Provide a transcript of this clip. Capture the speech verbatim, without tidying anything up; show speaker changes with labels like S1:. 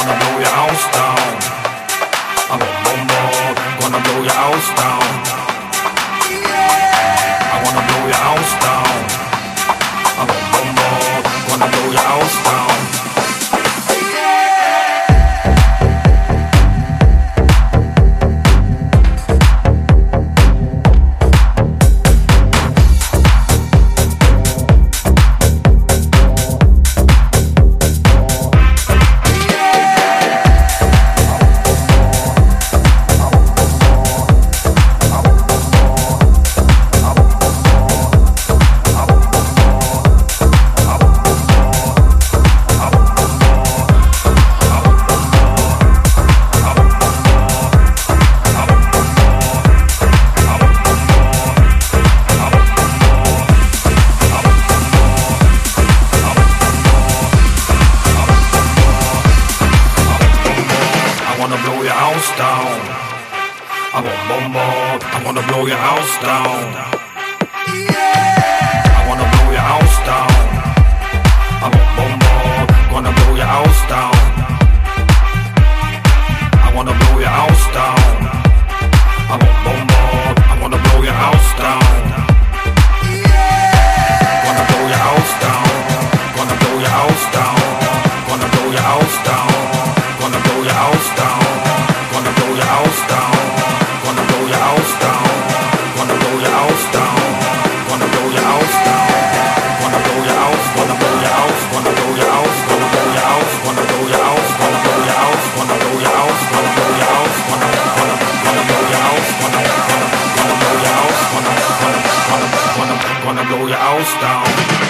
S1: wanna blow your house down. I'm a bombo, gonna blow your house down. I wanna blow your house down. I'm a bombo, gonna blow your house down. I wanna bombo, I wanna blow your house down. I wanna blow your house down. I'm a bombo, gonna blow your house down. I wanna blow your house down. I'm a bombo, I wanna blow your house down. Gonna blow your house down. Gonna blow your house down. Gonna blow your house down. Gonna blow your house down. Gonna blow your house down. Gonna blow your house down. Gonna blow your house down. Gonna blow your house down. Gonna blow your house. Gonna blow your house. Gonna blow your house. Gonna blow your house. Gonna blow your house. Gonna blow your house. Gonna blow your house. Gonna blow your house. Gonna gonna gonna blow your house. Gonna gonna gonna blow your house. Gonna gonna gonna gonna gonna blow your house down.